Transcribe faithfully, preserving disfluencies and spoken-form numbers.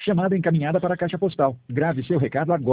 Chamada encaminhada para a caixa postal. Grave seu recado agora.